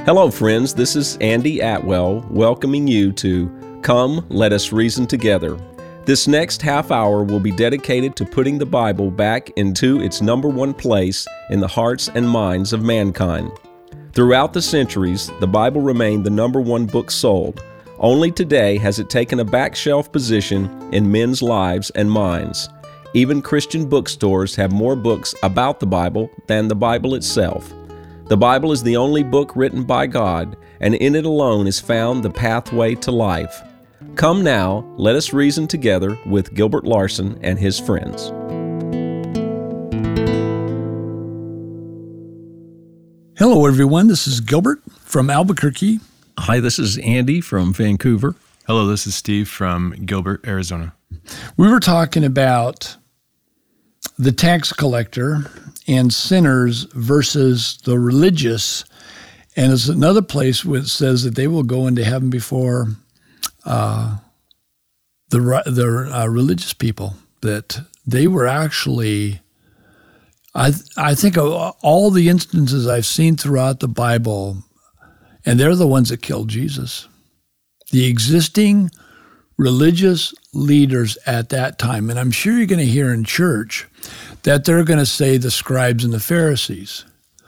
Hello, friends. This is Andy Atwell welcoming you to Come, Let Us Reason Together. This next half hour will be dedicated to putting the Bible back into its number one place in the hearts and minds of mankind. Throughout the centuries, the Bible remained the number one book sold. Only today has it taken a back shelf position in men's lives and minds. Even Christian bookstores have more books about the Bible than the Bible itself. The Bible is the only book written by God, and in it alone is found the pathway to life. Come now, let us reason together with Gilbert Larson and his friends. Hello, everyone. This is Gilbert from Albuquerque. Hi, this is Andy from Vancouver. Hello, this is Steve from Gilbert, Arizona. We were talking about the tax collector and sinners versus the religious. And it's another place where it says that they will go into heaven before the religious people, that they were actually, I think of all the instances I've seen throughout the Bible, and they're the ones that killed Jesus. The existing religious leaders at that time, and I'm sure you're going to hear in church that they're going to say the scribes and the Pharisees.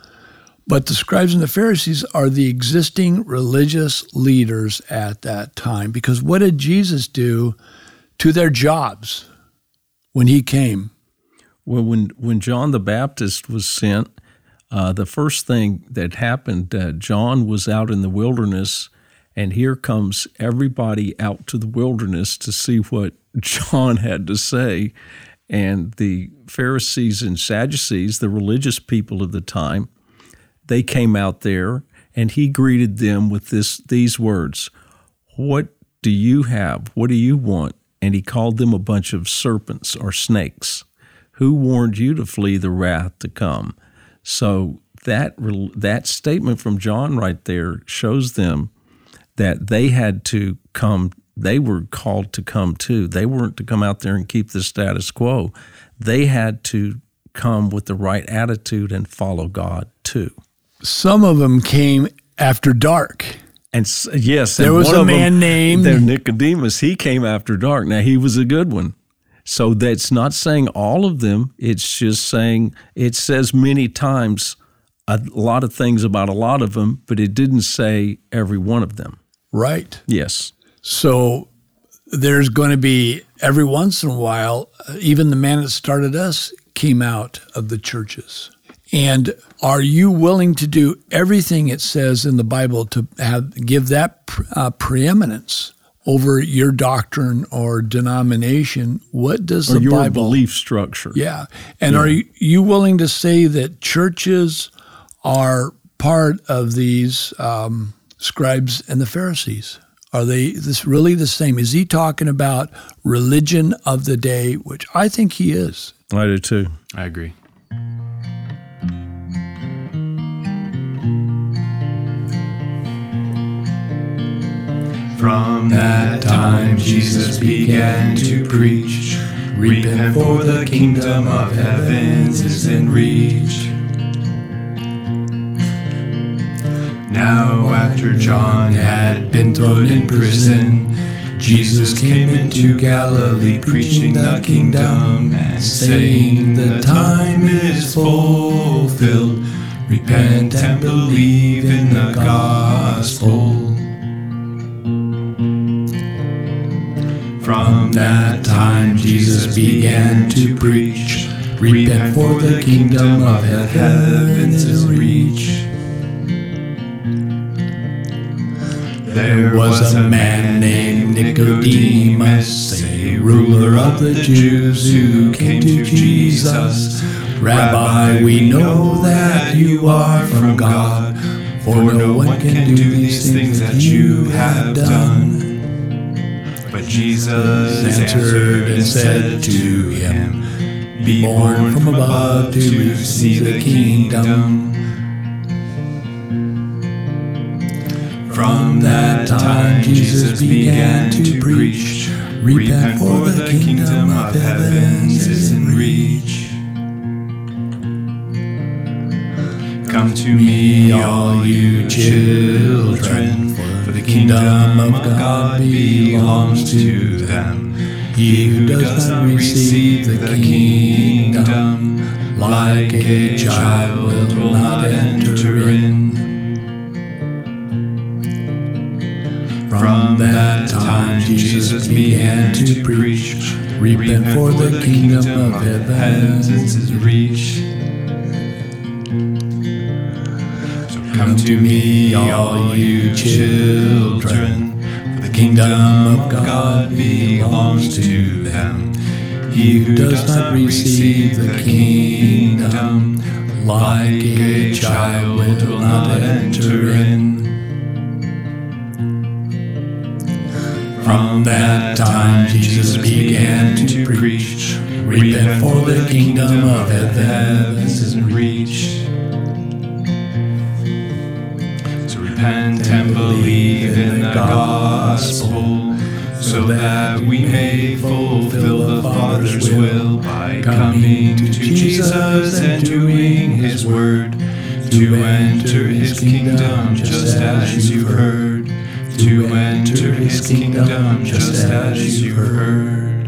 But the scribes and the Pharisees are the existing religious leaders at that time. Because what did Jesus do to their jobs when he came? Well, when John the Baptist was sent, the first thing that happened, John was out in the wilderness, and here comes everybody out to the wilderness to see what John had to say. And the Pharisees and Sadducees, the religious people of the time, they came out there, and he greeted them with these words, "What do you have? What do you want?" And he called them a bunch of serpents or snakes. Who warned you to flee the wrath to come? So that statement from John right there shows them that they had to come. They were called to come too. They weren't to come out there and keep the status quo. They had to come with the right attitude and follow God too. Some of them came after dark. And yes, there was a man named Nicodemus. He came after dark. Now, he was a good one. So that's not saying all of them. It's just saying it says many times a lot of things about a lot of them, but it didn't say every one of them. Right. Yes. So there's going to be, every once in a while, even the man that started us came out of the churches. And are you willing to do everything it says in the Bible to give that preeminence over your doctrine or denomination? What does the Bible... Or your Bible... belief structure. Yeah. And are you willing to say that churches are part of these scribes and the Pharisees? Are they really the same? Is he talking about religion of the day, which I think he is? I do too. I agree. From that time Jesus began to preach, repent for the kingdom of heavens is in reach. Now after John had been thrown in prison, Jesus came into Galilee preaching the kingdom and saying the time is fulfilled. Repent and believe in the gospel. From that time Jesus began to preach, repent for the kingdom of heavens is reach. There was a man named Nicodemus, a ruler of the Jews, who came to Jesus. Rabbi, we know that you are from God, for no one can do these things that you have done. But Jesus answered and said to him, Be born from above to see the kingdom. From that time Jesus began to preach, repent for the kingdom of heavens is in reach. Come to me, all you children, for the kingdom of God belongs to them. He who does not receive the kingdom like a child will not enter in. From that time Jesus began to preach, repent for the kingdom of heaven is reached. So come to me, all you children, for the kingdom of God belongs to them. He who does not receive the kingdom like a child will not enter in. From that time Jesus began to preach, repent for the kingdom of heaven is reached. So repent and believe in the gospel, so that we may fulfill the Father's will by coming to Jesus and doing His word, to enter His kingdom just as you heard. To enter His kingdom just as you heard.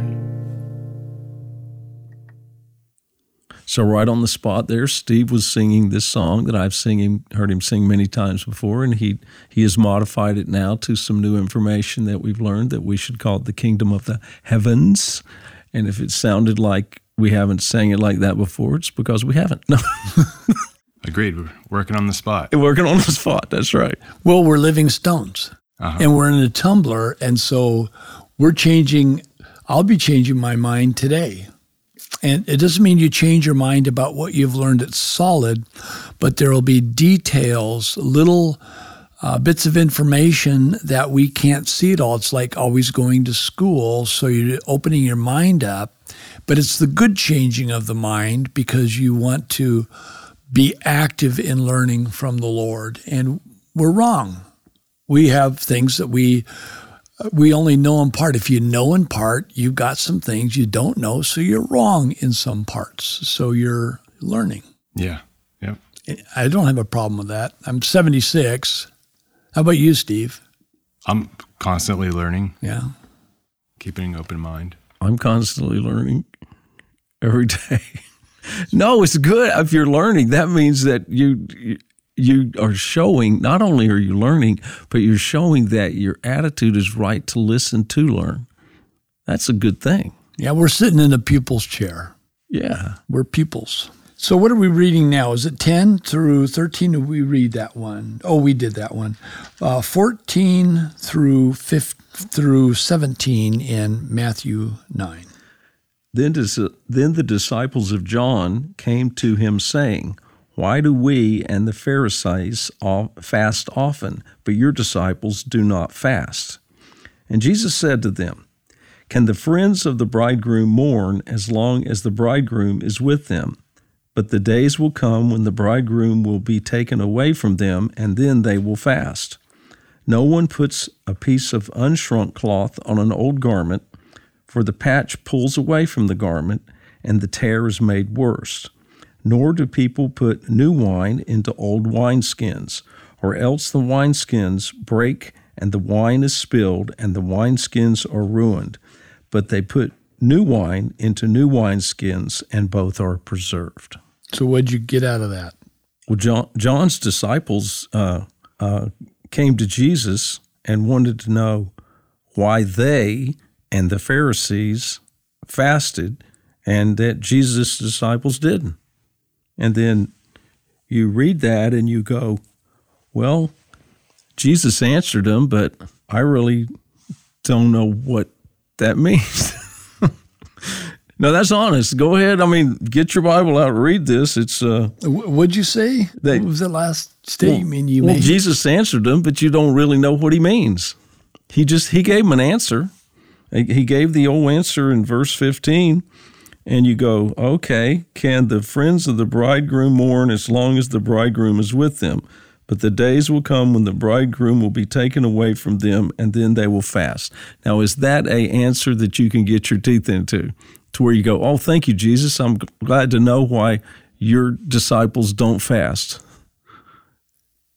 So right on the spot there, Steve was singing this song that I've heard him sing many times before, and he has modified it now to some new information that we've learned that we should call it the kingdom of the heavens. And if it sounded like we haven't sang it like that before, it's because we haven't. No. Agreed. We're working on the spot. Working on the spot, that's right. Well, we're living stones. And we're in a tumbler, and so I'll be changing my mind today. And it doesn't mean you change your mind about what you've learned at solid, but there will be details, little bits of information that we can't see at all. It's like always going to school, so you're opening your mind up, but it's the good changing of the mind because you want to be active in learning from the Lord. And we're wrong. We have things that we only know in part. If you know in part, you've got some things you don't know, so you're wrong in some parts. So you're learning. Yeah. Yep. I don't have a problem with that. I'm 76. How about you, Steve? I'm constantly learning. Yeah. Keeping an open mind. I'm constantly learning every day. No, it's good. If you're learning, that means that you are showing, not only are you learning, but you're showing that your attitude is right to listen to learn. That's a good thing. Yeah, we're sitting in a pupil's chair. Yeah. We're pupils. So what are we reading now? Is it 10 through 13? Did we read that one? Oh, we did that one. 14 through 17 in Matthew 9. Then the disciples of John came to him saying, "Why do we and the Pharisees fast often, but your disciples do not fast?" And Jesus said to them, "Can the friends of the bridegroom mourn as long as the bridegroom is with them? But the days will come when the bridegroom will be taken away from them, and then they will fast. No one puts a piece of unshrunk cloth on an old garment, for the patch pulls away from the garment, and the tear is made worse. Nor do people put new wine into old wineskins, or else the wineskins break, and the wine is spilled, and the wineskins are ruined. But they put new wine into new wineskins, and both are preserved." So what'd you get out of that? Well, John's disciples came to Jesus and wanted to know why they and the Pharisees fasted and that Jesus' disciples didn't. And then you read that and you go, well, Jesus answered them, but I really don't know what that means. No, that's honest. Go ahead. I mean, get your Bible out and read this. It's what'd you say? What was the last statement you made? Jesus answered them, but you don't really know what he means. He gave them an answer. He gave the old answer in verse 15, and you go, okay, can the friends of the bridegroom mourn as long as the bridegroom is with them? But the days will come when the bridegroom will be taken away from them, and then they will fast. Now, is that an answer that you can get your teeth into, to where you go, oh, thank you, Jesus. I'm glad to know why your disciples don't fast?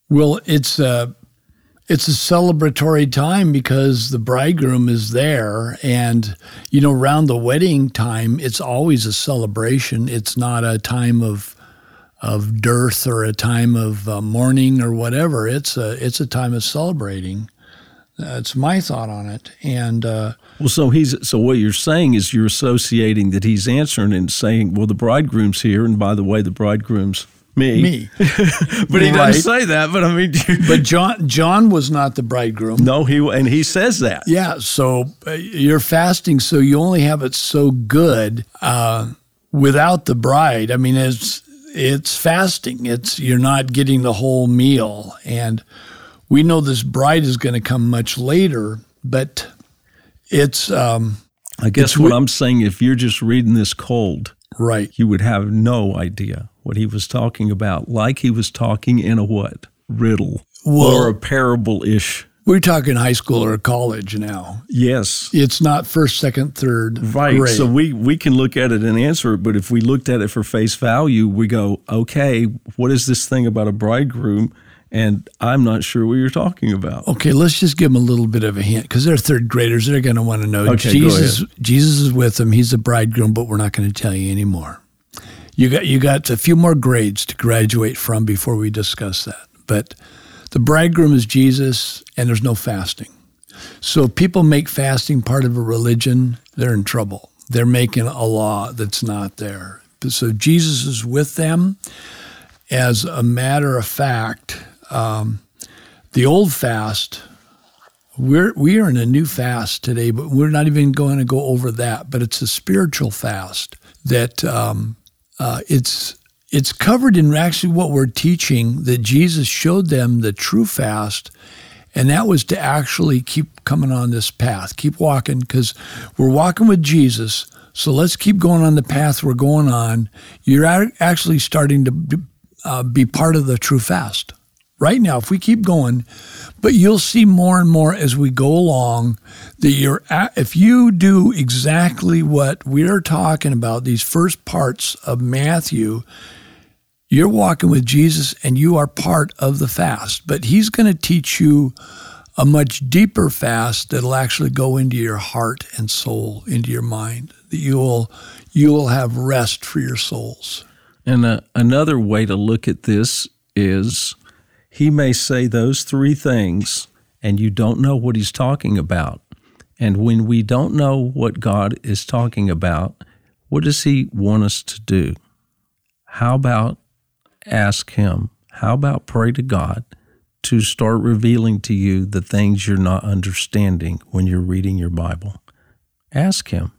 Well, it's a celebratory time because the bridegroom is there. And, around the wedding time, it's always a celebration. It's not a time of dearth or a time of mourning or whatever. It's a time of celebrating. It's my thought on it. And so what you're saying is you're associating that he's answering and saying, well, the bridegroom's here, and by the way, the bridegroom's me. But he doesn't say that. But I mean, but John was not the bridegroom. No, he says that. Yeah. So you're fasting, so you only have it so good without the bride. I mean, it's fasting. You're not getting the whole meal, and we know this bride is going to come much later. But it's. I guess what I'm saying, if you're just reading this cold, right, you would have no idea what he was talking about, like he was talking in a what? Riddle or a parable-ish. We're talking high school or college now. Yes. It's not first, second, third right. grade. So we can look at it and answer it, but if we looked at it for face value, we go, okay, what is this thing about a bridegroom? And I'm not sure what you're talking about. Okay, let's just give them a little bit of a hint because they're third graders. They're going to want to know. Okay, Jesus is with them. He's the bridegroom, but we're not going to tell you anymore. You got a few more grades to graduate from before we discuss that. But the bridegroom is Jesus, and there's no fasting. So if people make fasting part of a religion, they're in trouble. They're making a law that's not there. So Jesus is with them. As a matter of fact, the old fast, we are in a new fast today, but we're not even going to go over that. But it's a spiritual fast that it's covered in actually what we're teaching, that Jesus showed them the true fast, and that was to actually keep coming on this path, keep walking, because we're walking with Jesus. So let's keep going on the path we're going on. You're actually starting to be part of the true fast right now, if we keep going. But you'll see more and more as we go along that if you do exactly what we're talking about, these first parts of Matthew, you're walking with Jesus and you are part of the fast. But he's going to teach you a much deeper fast that'll actually go into your heart and soul, into your mind, that you will have rest for your souls. And another way to look at this is he may say those three things and you don't know what he's talking about. And when we don't know what God is talking about, what does he want us to do? How about ask him? How about pray to God to start revealing to you the things you're not understanding when you're reading your Bible? Ask him.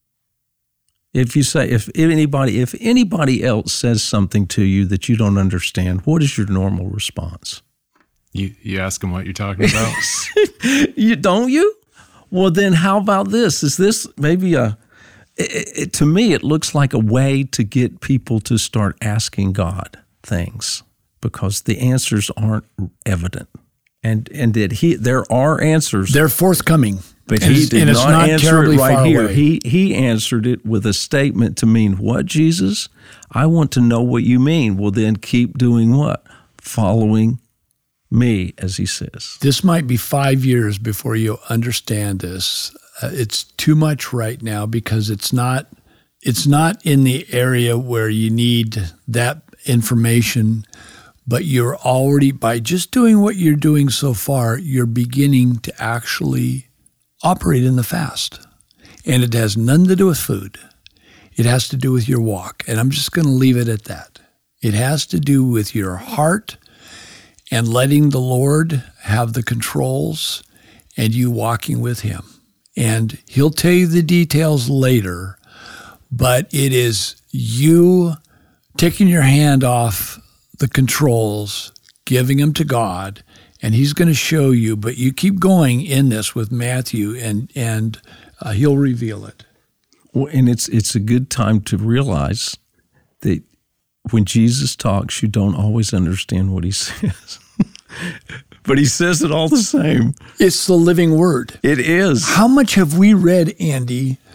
If anybody else says something to you that you don't understand, what is your normal response? You ask them what you're talking about? Don't you? Well, then how about this? Is this maybe to me, it looks like a way to get people to start asking God things because the answers aren't evident. And that there are answers. They're forthcoming. But he did not answer it right here. Away. He answered it with a statement to mean, what, Jesus? I want to know what you mean. Well, then keep doing what? Following me, as he says. This might be 5 years before you understand this. It's too much right now because it's not in the area where you need that information, but you're already, by just doing what you're doing so far, you're beginning to actually operate in the fast. And it has nothing to do with food. It has to do with your walk. And I'm just going to leave it at that. It has to do with your heart and letting the Lord have the controls and you walking with him. And he'll tell you the details later, but it is you taking your hand off the controls, giving them to God, and he's going to show you, but you keep going in this with Matthew, and he'll reveal it. Well, and it's a good time to realize that when Jesus talks, you don't always understand what he says. But he says it all the same. It's the living word. It is. How much have we read, Andy,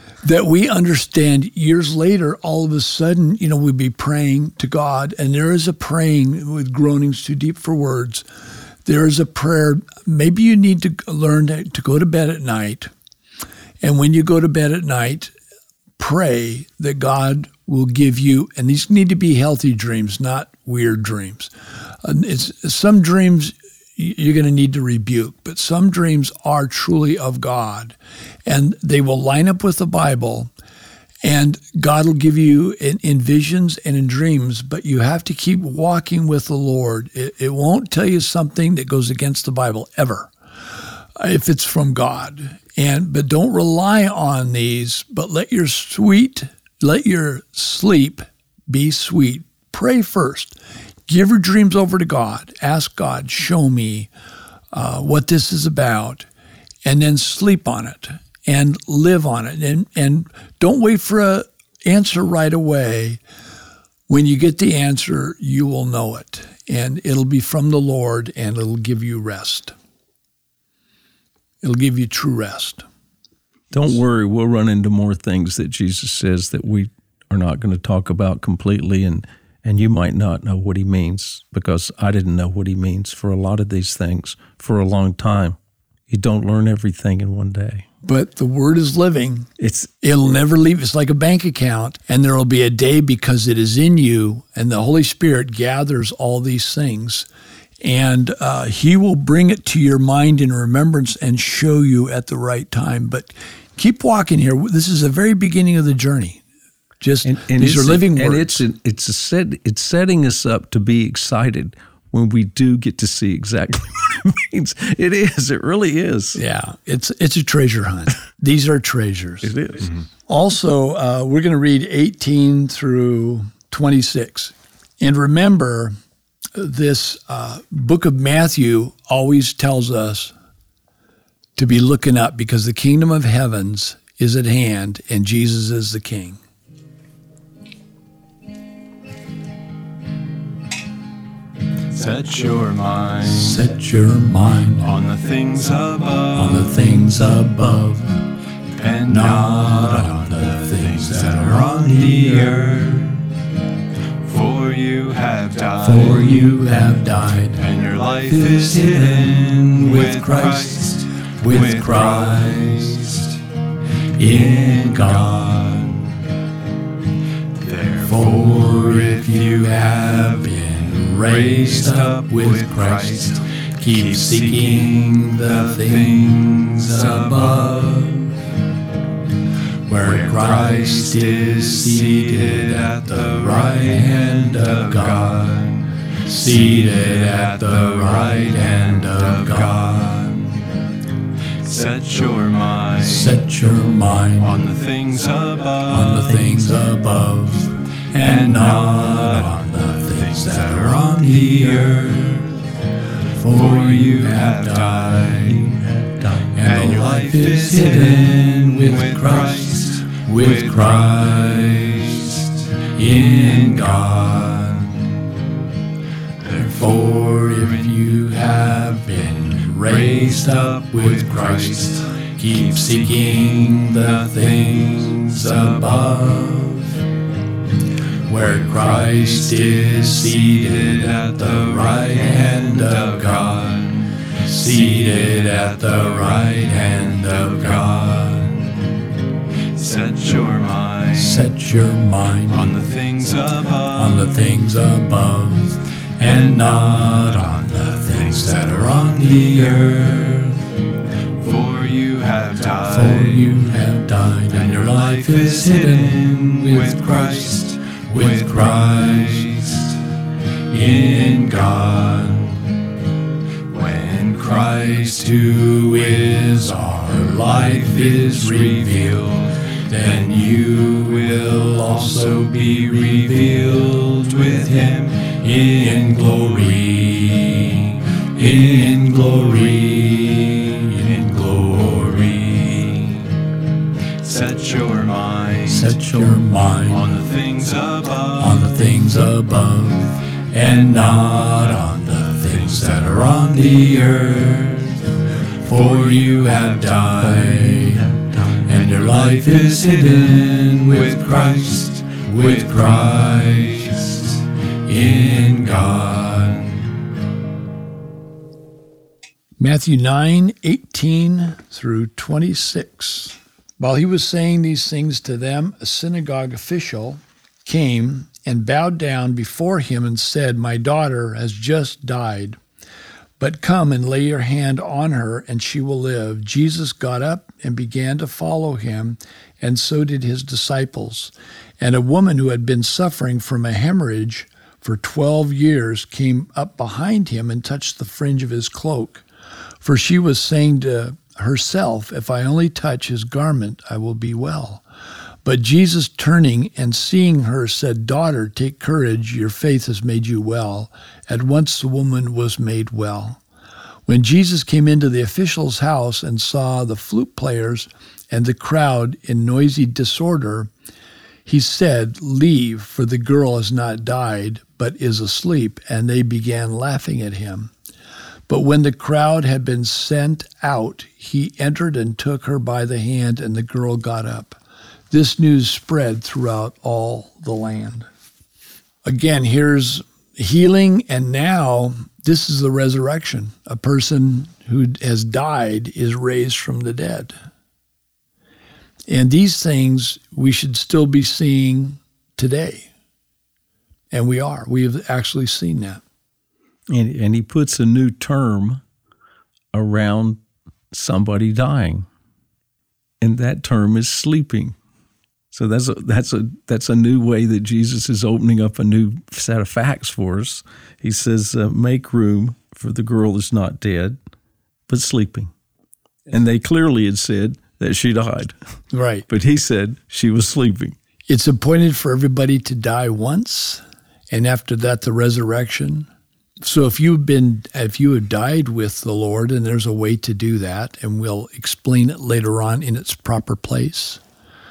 that we understand years later, all of a sudden, we'd be praying to God, and there is a praying with groanings too deep for words. There is a prayer. Maybe you need to learn to go to bed at night. And when you go to bed at night, pray that God will give you, and these need to be healthy dreams, not weird dreams. Some dreams you're going to need to rebuke, but some dreams are truly of God, and they will line up with the Bible, and God will give you in visions and in dreams, but you have to keep walking with the Lord. It won't tell you something that goes against the Bible ever, if it's from God. But don't rely on these, but let your sleep be sweet. Pray first. Give your dreams over to God. Ask God, show me what this is about, and then sleep on it and live on it. And don't wait for an answer right away. When you get the answer, you will know it, and it'll be from the Lord, and it'll give you rest. It'll give you true rest. Don't worry, we'll run into more things that Jesus says that we are not going to talk about completely, and you might not know what he means, because I didn't know what he means for a lot of these things for a long time. You don't learn everything in one day. But the word is living. It'll never leave. It's like a bank account, and there will be a day because it is in you, and the Holy Spirit gathers all these things, and he will bring it to your mind in remembrance and show you at the right time. But keep walking here. This is the very beginning of the journey. These are living words. And it's setting us up to be excited when we do get to see exactly what it means. It is. It really is. Yeah. It's a treasure hunt. These are treasures. It is. Mm-hmm. Also, we're going to read 18 through 26. And remember, this book of Matthew always tells us to be looking up, because the kingdom of heavens is at hand and Jesus is the king. Set your mind on the things above, and not on the things that are on the earth. For you have died, and your life is hidden with Christ, in God. Therefore, if you have been raised up with Christ, keep seeking the things above, where Christ is seated at the right hand of God, seated at the right hand of God. Set your mind on the things above, and not on the things that are on the earth. For you have died, and your life is hidden with Christ, in God. Therefore, if you have been raised up with Christ, keep seeking the things above, where Christ is seated at the right hand of God, seated at the right hand of God. Set your mind on the things above, and not on the things that are on the earth. For you have died, and your life is hidden with Christ, in God. When Christ, who is our life, is revealed, then you will also be revealed with him in glory, in glory, in glory. Set your mind on the things above, and not on the things that are on the earth. For you have died, and your life is hidden with Christ in God. Matthew 9:18 through 26. While he was saying these things to them, a synagogue official came and bowed down before him and said, "My daughter has just died, but come and lay your hand on her and she will live." Jesus got up and began to follow him, and so did his disciples. And a woman who had been suffering from a hemorrhage for 12 years came up behind him and touched the fringe of his cloak. For she was saying to herself, "If I only touch his garment, I will be well." But Jesus, turning and seeing her, said, "Daughter, take courage, your faith has made you well." At once the woman was made well. When Jesus came into the official's house and saw the flute players and the crowd in noisy disorder, he said, "Leave, for the girl has not died, but is asleep." And they began laughing at him. But when the crowd had been sent out, he entered and took her by the hand, and the girl got up. This news spread throughout all the land. Again, here's healing, and now this is the resurrection. A person who has died is raised from the dead. And these things we should still be seeing today. And we are. We have actually seen that. And he puts a new term around somebody dying, and that term is sleeping. So that's a new way that Jesus is opening up a new set of facts for us. He says, "Make room, for the girl is not dead, but sleeping." And they clearly had said that she died, Right. but he said she was sleeping. It's appointed for everybody to die once, and after that, the resurrection. So if you have died with the Lord, and there's a way to do that, and we'll explain it later on in its proper place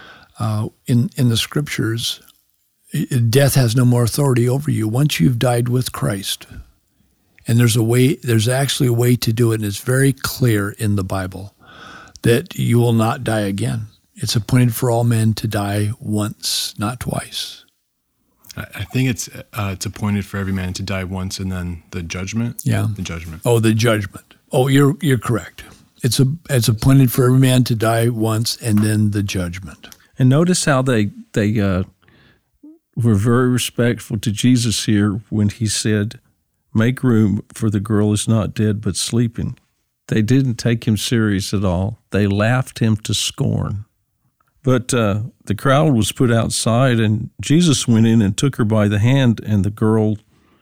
in the Scriptures, death has no more authority over you once you've died with Christ. And there's actually a way to do it, and it's very clear in the Bible that you will not die again. It's appointed for all men to die once, not twice. I think it's appointed for every man to die once, and then the judgment. Yeah, the judgment. Oh, the judgment. Oh, you're correct. It's appointed for every man to die once, and then the judgment. And notice how they were very respectful to Jesus here when he said, "Make room, for the girl is not dead but sleeping." They didn't take him serious at all. They laughed him to scorn. But the crowd was put outside, and Jesus went in and took her by the hand, and the girl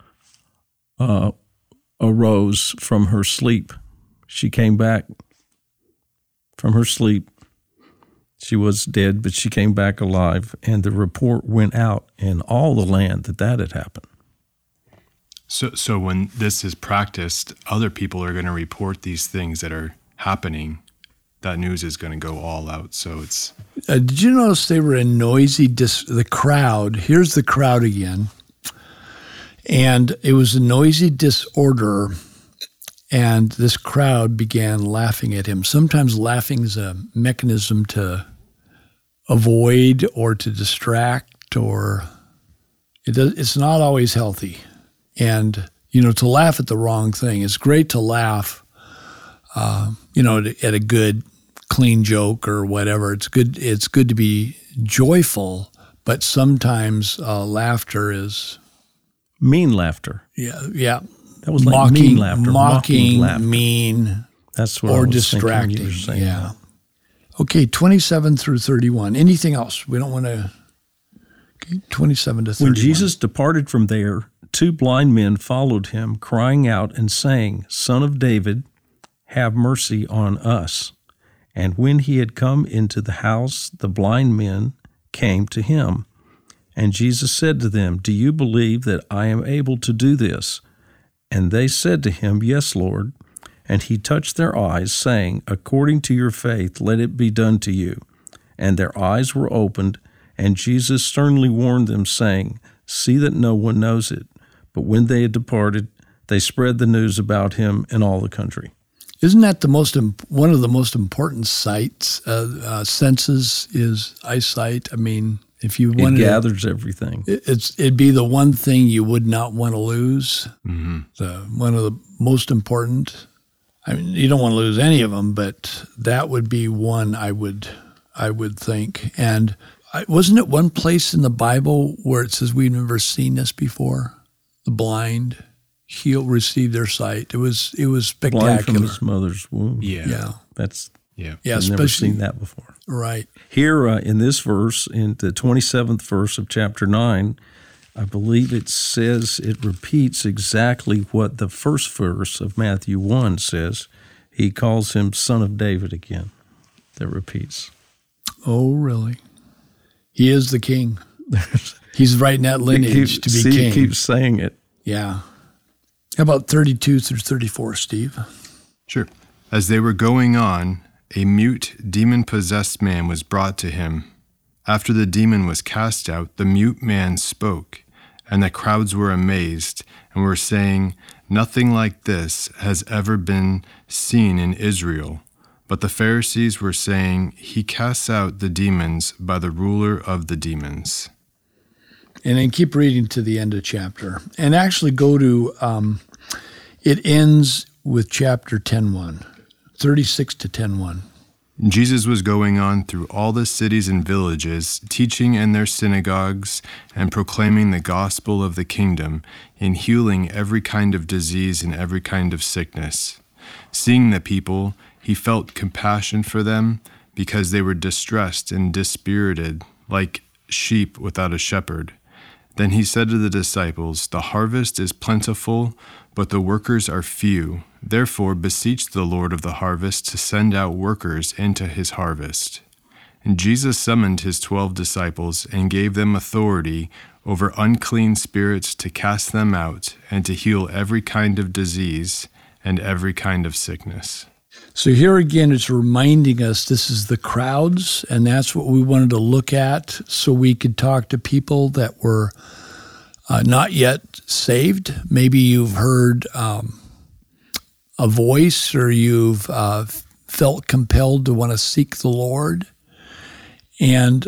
arose from her sleep. She came back from her sleep. She was dead, but she came back alive, and the report went out in all the land that had happened. So when this is practiced, other people are going to report these things that are happening. That news is going to go all out. So it's... did you notice they were in noisy, the crowd, here's the crowd again, and it was a noisy disorder, and this crowd began laughing at him. Sometimes laughing is a mechanism to avoid or to distract, or it's not always healthy. And, to laugh at the wrong thing. It's great to laugh, at a good, clean joke or whatever. It's good to be joyful, but sometimes laughter is... Mean laughter. Yeah. That was like mean laughter. Mocking laughter. Mean, that's what or I was distracting. You were saying. Yeah. Okay, 27 through 31. Anything else? We don't want to... Okay, 27 to 31. When Jesus departed from there, 2 blind men followed him, crying out and saying, "Son of David, have mercy on us." And when he had come into the house, the blind men came to him. And Jesus said to them, "Do you believe that I am able to do this?" And they said to him, "Yes, Lord." And he touched their eyes, saying, "According to your faith, let it be done to you." And their eyes were opened, and Jesus sternly warned them, saying, "See that no one knows it." But when they had departed, they spread the news about him in all the country. Isn't that one of the most important sights? Senses is eyesight. I mean, if you wanted, it gathers everything. It'd be the one thing you would not want to lose. Mm-hmm. One of the most important. I mean, you don't want to lose any of them, but that would be one I would think. And wasn't it one place in the Bible where it says we've never seen this before? The blind receive their sight. It was spectacular. Blind from his mother's womb. Yeah. I've especially never seen that before. Right. Here in this verse, in the 27th verse of chapter 9, I believe it repeats exactly what the first verse of Matthew 1 says. He calls him Son of David again. That repeats. Oh, really? He is the king. He's right in that lineage to be king. He keeps saying it. Yeah. How about 32 through 34, Steve? Sure. As they were going on, a mute, demon-possessed man was brought to him. After the demon was cast out, the mute man spoke, and the crowds were amazed and were saying, "Nothing like this has ever been seen in Israel." But the Pharisees were saying, "He casts out the demons by the ruler of the demons." And then keep reading to the end of chapter. And actually go to, it ends with chapter 10:1, 36 to 10:1. Jesus was going on through all the cities and villages, teaching in their synagogues and proclaiming the gospel of the kingdom, and healing every kind of disease and every kind of sickness. Seeing the people, he felt compassion for them because they were distressed and dispirited, like sheep without a shepherd. Then he said to the disciples, "The harvest is plentiful, but the workers are few. Therefore beseech the Lord of the harvest to send out workers into his harvest." And Jesus summoned his 12 disciples and gave them authority over unclean spirits to cast them out and to heal every kind of disease and every kind of sickness. So here again, it's reminding us this is the crowds, and that's what we wanted to look at so we could talk to people that were not yet saved. Maybe you've heard a voice, or you've felt compelled to want to seek the Lord. And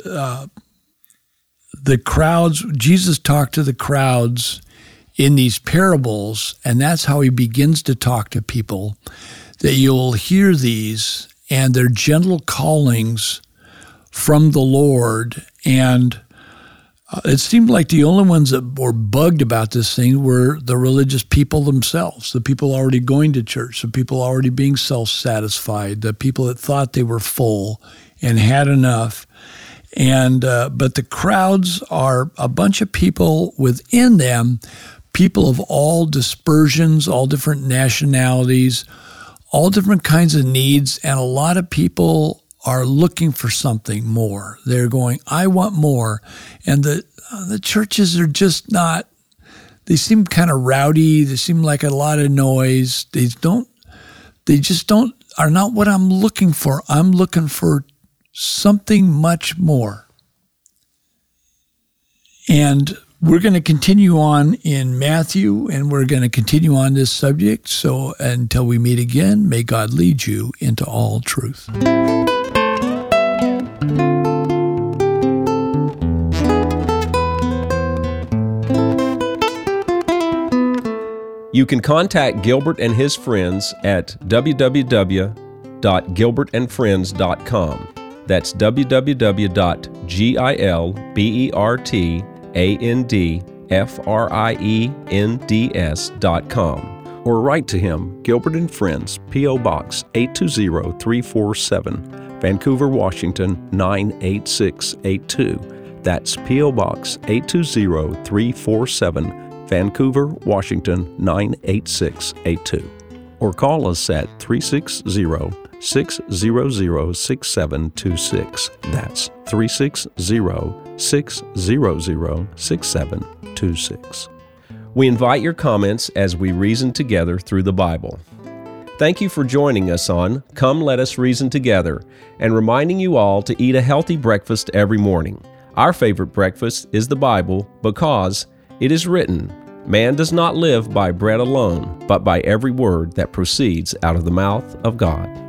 the crowds, Jesus talked to the crowds in these parables, and that's how he begins to talk to people, that you'll hear these, and they're gentle callings from the Lord. And it seemed like the only ones that were bugged about this thing were the religious people themselves, the people already going to church, the people already being self-satisfied, the people that thought they were full and had enough. And but the crowds are a bunch of people within them, people of all dispersions, all different nationalities, all different kinds of needs, and a lot of people are looking for something more. They're going, I want more. And the churches are just not, they seem kind of rowdy. They seem like a lot of noise. They are not what I'm looking for. I'm looking for something much more. And we're going to continue on in Matthew, and we're going to continue on this subject. So until we meet again, may God lead you into all truth. You can contact Gilbert and his friends at www.gilbertandfriends.com. That's www.gilbertandfriends.com. Or write to him, Gilbert and Friends, P.O. Box 820347, Vancouver, Washington 98682. That's P.O. Box 820347, Vancouver, Washington 98682. Or call us at 360-600-6726. That's 360-600-6726. We invite your comments as we reason together through the Bible. Thank you for joining us on Come Let Us Reason Together, and reminding you all to eat a healthy breakfast every morning. Our favorite breakfast is the Bible, because it is written, Man does not live by bread alone, but by every word that proceeds out of the mouth of God.